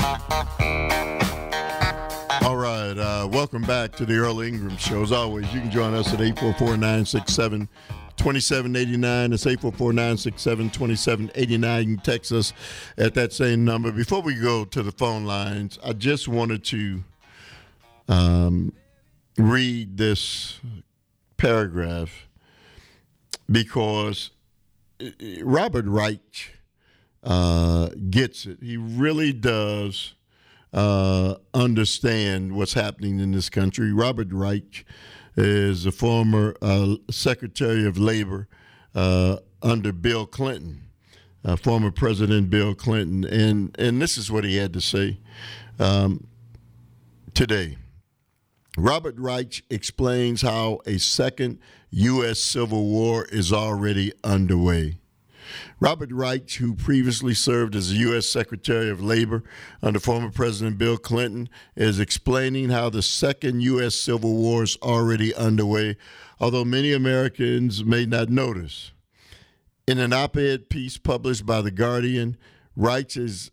All right, welcome back to the Earl Ingram Show. As always, you can join us at 844-967-2789. It's 844-967-2789. You can text us at that same number. Before we go to the phone lines, I just wanted to read this paragraph because Robert Reich gets it. He really does understand what's happening in this country. Robert Reich is a former Secretary of Labor under Bill Clinton, former President Bill Clinton. And this is what he had to say today. Robert Reich explains how a second U.S. Civil War is already underway. Robert Reich, who previously served as the U.S. Secretary of Labor under former President Bill Clinton, is explaining how the second U.S. Civil War is already underway, although many Americans may not notice. In an op-ed piece published by The Guardian, Reich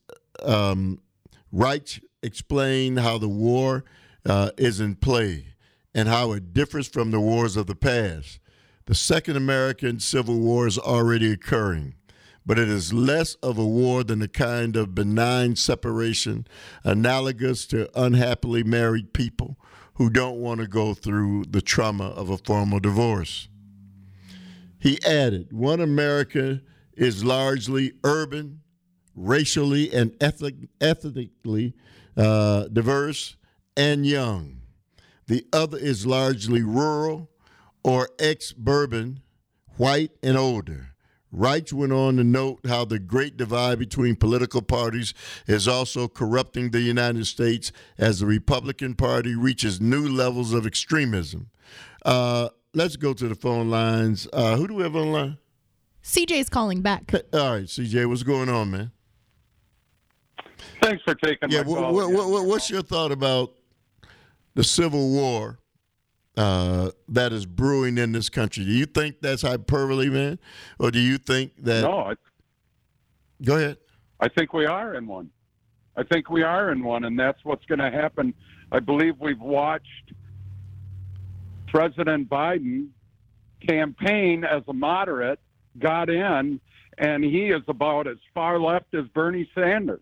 explained how the war is in play and how it differs from the wars of the past. The Second American Civil War is already occurring, but it is less of a war than the kind of benign separation analogous to unhappily married people who don't want to go through the trauma of a formal divorce. He added, one America is largely urban, racially and ethnically diverse and young. The other is largely rural or ex-bourbon, white and older. Reich went on to note how the great divide between political parties is also corrupting the United States as the Republican Party reaches new levels of extremism. Let's go to the phone lines. Who do we have on the line? CJ's calling back. All right, CJ, what's going on, man? Thanks for taking my call. What's your thought about the Civil War that is brewing in this country? Do you think that's hyperbole, man? Or do you think that... No. Go ahead. I think we are in one. And that's what's going to happen. I believe we've watched President Biden campaign as a moderate, got in, and he is about as far left as Bernie Sanders,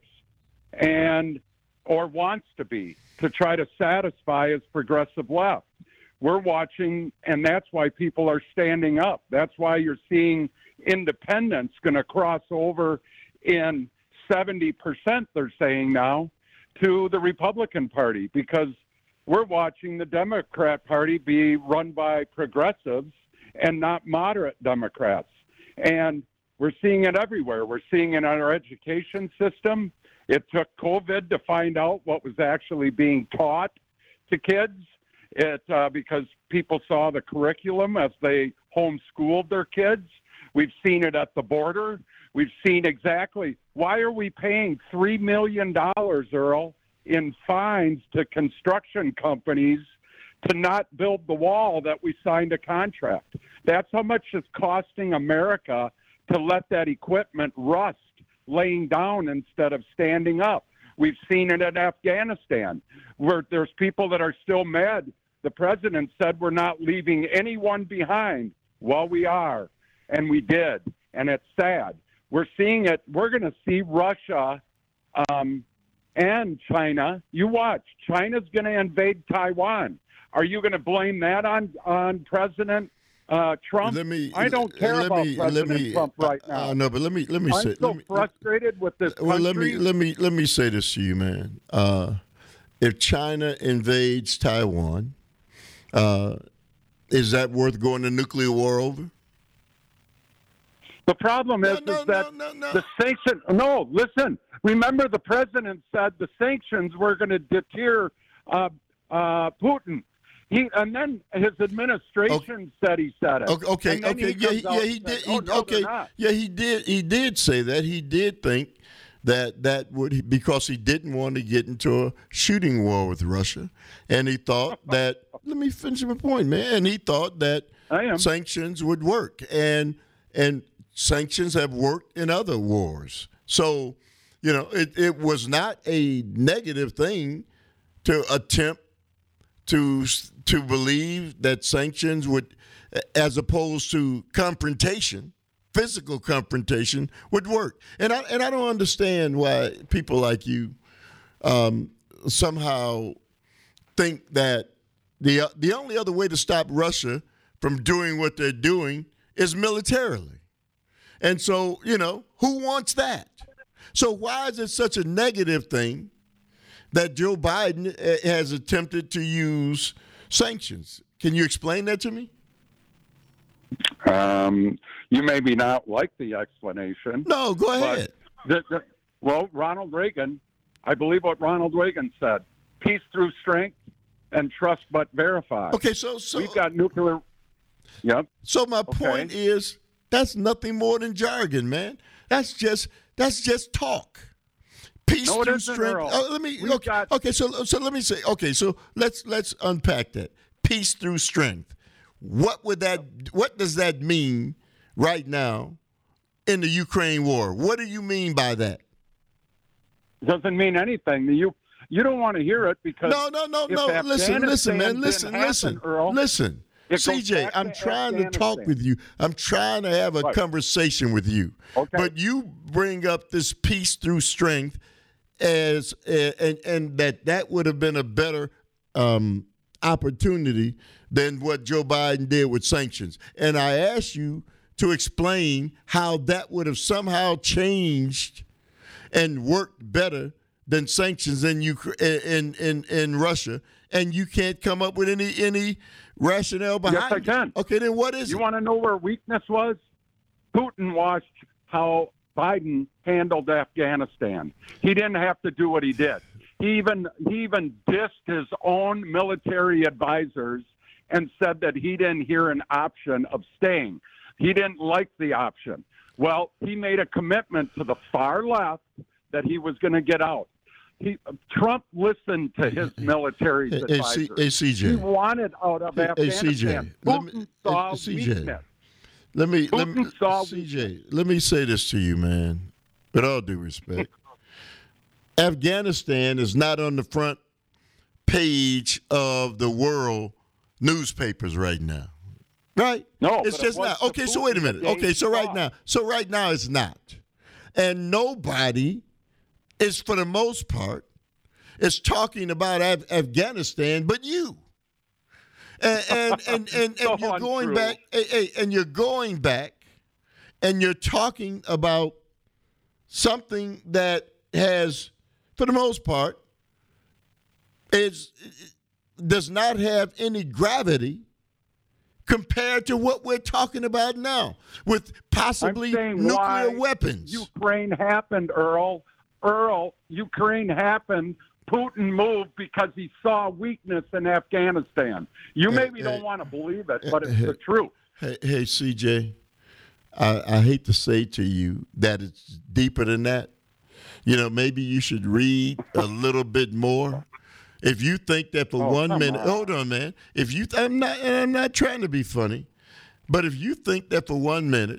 or wants to be, to try to satisfy his progressive left. We're watching, and that's why people are standing up. That's why you're seeing independents going to cross over in 70%, they're saying now, to the Republican Party, because we're watching the Democrat Party be run by progressives and not moderate Democrats. And we're seeing it everywhere. We're seeing it in our education system. It took COVID to find out what was actually being taught to kids. Because people saw the curriculum as they homeschooled their kids. We've seen it at the border. We've seen exactly why are we paying $3 million, Earl, in fines to construction companies to not build the wall that we signed a contract. That's how much it's costing America to let that equipment rust laying down instead of standing up. We've seen it in Afghanistan, where there's people that are still mad. The president said we're not leaving anyone behind. Well, we are, and we did, and it's sad. We're seeing it. We're going to see Russia and China. You watch. China's going to invade Taiwan. Are you going to blame that on President Trump? I don't care about President Trump right now. No, but let me I'm say. so frustrated with this country. Well, let me say this to you, man. If China invades Taiwan, is that worth going to nuclear war over? The problem is that the sanction. No, listen. Remember, the president said the sanctions were going to deter Putin. And then his administration said he said it. Okay. He did. He did say that. He did think that would, because he didn't want to get into a shooting war with Russia, and he thought that. Let me finish my point, man. And he thought that sanctions would work, and sanctions have worked in other wars. So it was not a negative thing to attempt to believe that sanctions would, as opposed to confrontation, physical confrontation, would work. And I don't understand why people like you somehow think that the only other way to stop Russia from doing what they're doing is militarily. And so, who wants that? So why is it such a negative thing that Joe Biden has attempted to use sanctions? Can you explain that to me? You maybe not like the explanation. No, go ahead. Well, Ronald Reagan, I believe what Ronald Reagan said, peace through strength and trust but verify. Okay, so we've got nuclear. Yep. So my point is that's nothing more than jargon, man. That's just talk. Peace through strength. So let me say. Okay, so let's unpack that. Peace through strength. What does that mean right now in the Ukraine war? What do you mean by that? Doesn't mean anything. You don't want to hear it because no. Listen, man. Listen, Earl. Listen. CJ, I'm trying to talk with you. I'm trying to have a conversation with you. Okay. But you bring up this peace through strength as and that would have been a better opportunity than what Joe Biden did with sanctions. And I asked you to explain how that would have somehow changed and worked better than sanctions in Russia, and you can't come up with any rationale behind it. Yes, I can. Okay, then what is it? You want to know where weakness was? Putin watched how Biden handled Afghanistan. He didn't have to do what he did. He even dissed his own military advisors and said that he didn't hear an option of staying. He didn't like the option. Well, he made a commitment to the far left that he was going to get out. Trump listened to his military advisors. CJ. He wanted out of Afghanistan. Putin saw weakness. Let me say this to you, man, with all due respect. Afghanistan is not on the front page of the world newspapers right now. Right? No, it's just not. Okay, so wait a minute. Okay, so right now it's not. And nobody is, for the most part, is talking about Afghanistan but you. And you're going back, and you're going back, and you're talking about something that has, for the most part, does not have any gravity compared to what we're talking about now, with possibly nuclear weapons. Ukraine happened, Earl. Ukraine happened. Putin moved because he saw weakness in Afghanistan. You maybe don't want to believe it, but it's the truth. Hey, CJ, I hate to say to you that it's deeper than that. Maybe you should read a little bit more. If you think that for 1 minute, hold on, man. I'm not trying to be funny, but if you think that for 1 minute,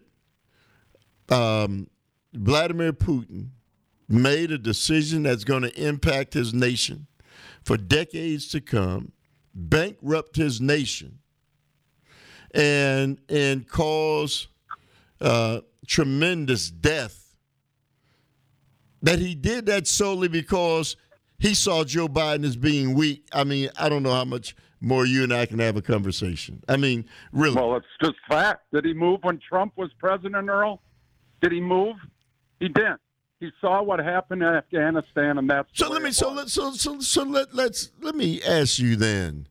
Vladimir Putin made a decision that's going to impact his nation for decades to come, bankrupt his nation, and cause tremendous death, that he did that solely because he saw Joe Biden as being weak. I mean, I don't know how much more you and I can have a conversation. I mean, really. Well, it's just fact. Did he move when Trump was president, Earl? Did he move? He didn't. He saw what happened in Afghanistan, and that's so. Let me ask you then.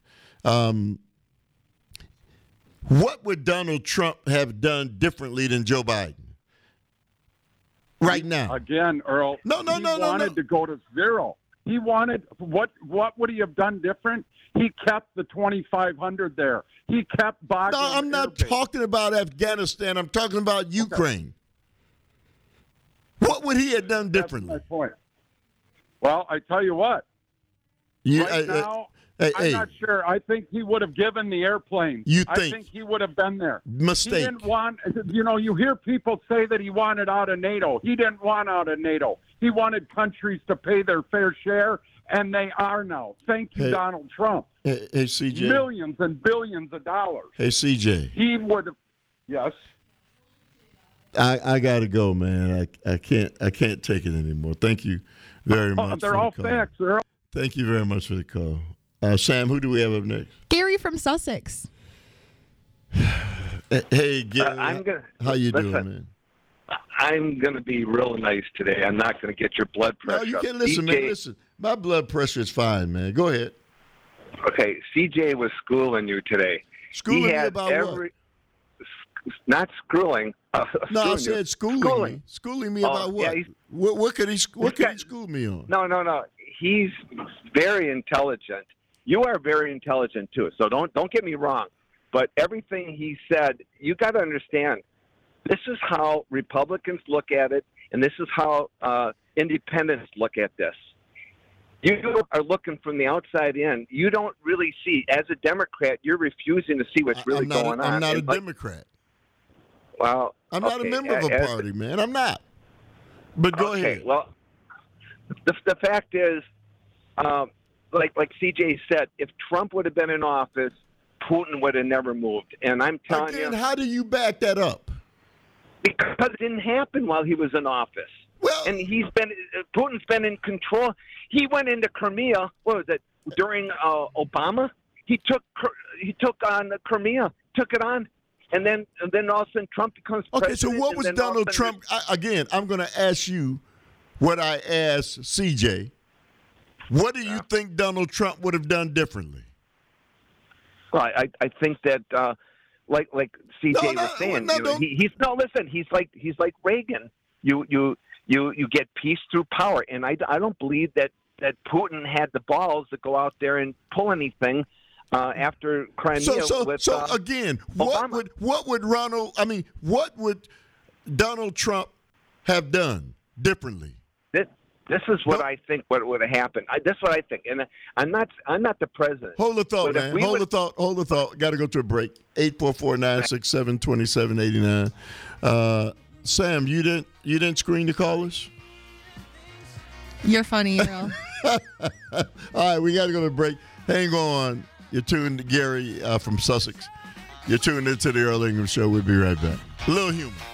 What would Donald Trump have done differently than Joe Biden right now? Again, Earl. He wanted to go to zero. He wanted what would he have done different? He kept the 2,500 there. He kept Bagram. No, I'm not talking about Afghanistan. I'm talking about Ukraine. What would he have done differently? That's my point. Well, I tell you what. Right now, I'm not sure. I think he would have given the airplane. I think he would have been there. Mistake. He didn't want, you hear people say that he wanted out of NATO. He didn't want out of NATO. He wanted countries to pay their fair share, and they are now. Thank you, Donald Trump. Hey, CJ. Millions and billions of dollars. Hey, CJ. He would have. Yes. I got to go, man. I can't take it anymore. Thank you very much. They're all facts. Thank you very much for the call. Sam, who do we have up next? Gary from Sussex. Hey, Gary. How you doing, man? I'm going to be real nice today. I'm not going to get your blood pressure. No, you can't listen, man. Listen, my blood pressure is fine, man. Go ahead. Okay, CJ was schooling you today. Schooling me about what? Not schooling. No, I said schooling me. Schooling me about what? Yeah, what could he school me on? No. He's very intelligent. You are very intelligent too. So don't get me wrong. But everything he said, you got to understand. This is how Republicans look at it, and this is how independents look at this. You are looking from the outside in. You don't really see. As a Democrat, you're refusing to see what's really going on. I'm not a Democrat. Well, I'm not a member of a party, man. I'm not. But go ahead. Well, the fact is, like CJ said, if Trump would have been in office, Putin would have never moved. And I'm telling you. How do you back that up? Because it didn't happen while he was in office. Well, and Putin's been in control. He went into Crimea. What was it during Obama? He took on Crimea, took it on, and then all of a sudden Trump becomes president. Okay, so what was Donald Trump? Again, I'm going to ask you what I asked CJ. What do you think Donald Trump would have done differently? Well, I think that like CJ was saying, he's like Reagan. You get peace through power, and I don't believe that Putin had the balls to go out there and pull anything after Crimea. So again, Obama. what would Donald Trump have done differently? This is what I think. What would have happened? This is what I think, and I'm not the president. Hold the thought, man. Hold the thought. Got to go to a break. 844-967-2789. Sam, you didn't screen the callers? You're funny, Earl. All right, we got to go to a break. Hang on. You're tuned to Gary from Sussex. You're tuned into the Earl Ingham Show. We'll be right back. A little humor.